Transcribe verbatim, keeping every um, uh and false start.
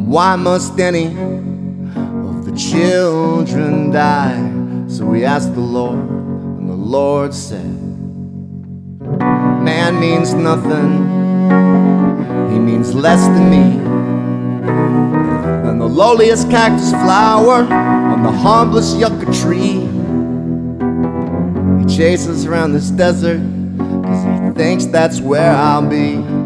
why must any of the children die? So we asked the Lord, and the Lord said, man means nothing, he means less than me than the lowliest cactus flower on the humblest yucca tree. He chases around this desert 'cause he thinks that's where I'll be.